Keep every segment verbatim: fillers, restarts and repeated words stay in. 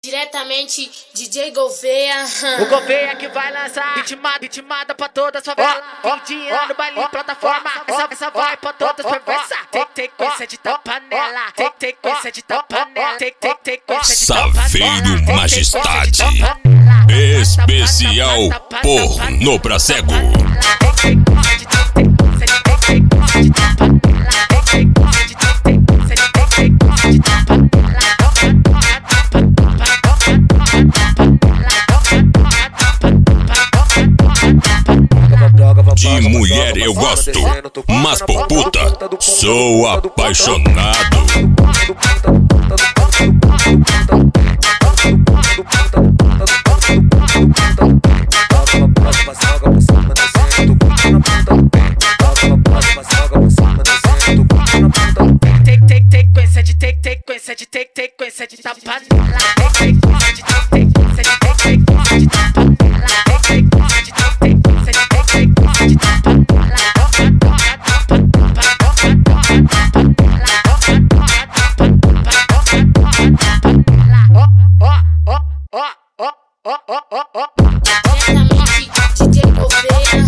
Diretamente D J Gouveia. O Gouveia que vai lançar ritmada, ritmada pra toda sua vela. Fim de ano, baile, plataforma. Essa, essa vai pra todas perversa. Tem, tem coisa de tapanela. Tem, tem coisa de tapanela. Tem, tem, tem coisa de tapanela. Saveiro Majestade. Especial Porno pra Cego. De mulher eu gosto, mas por puta sou apaixonado. Tem, tem, tem coisa de tem, tem coisa de tem, tem coisa de tapanela. Tem coisa de tem, tem coisa de tem, tem coisa de tapanela. Tem coisa de tem, tem coisa de tem, tem coisa de tapanela. Ó, ó, ó, ó, ó, ó, ó, ó. Diretamente D J Gouveia.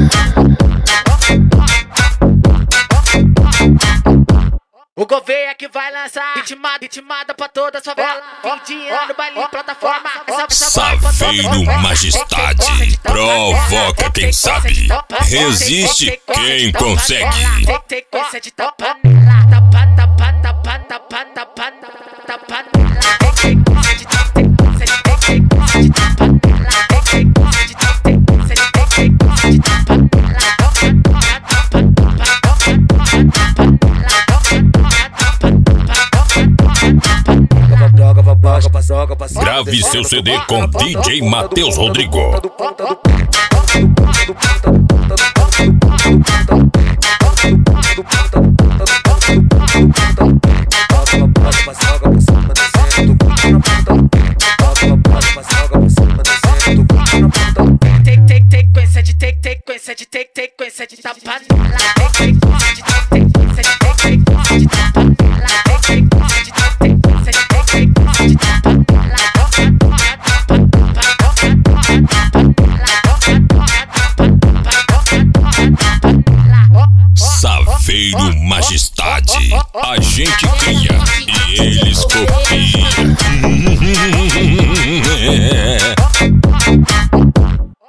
O Gouveia que vai lançar ritmada, ritmada pra toda sua vela. Fim de ano, baile, plataforma. Essa, essa vai pra Saveiro Majestade. Provoca quem sabe, resiste quem consegue. Tem, tem coisa de tapanela. Tapa, tapa, tapa, tapa, tapa, tapanela. Tem coisa de tem coisa de tem coisa de tapanela. Tem coisa de tem coisa de tem coisa de tapanela. Grave seu C D com D J Matheus Rodrigo. Tem, tem, tem coisa de tem, tem coisa de tem, tem coisa de tapanela. Tem coisa de tem, tem coisa de tem, tem coisa de tapanela. Tem coisa de tem, tem coisa de tem, tem coisa de tapanela. Saveiro Majestade. A gente cria e eles copiam.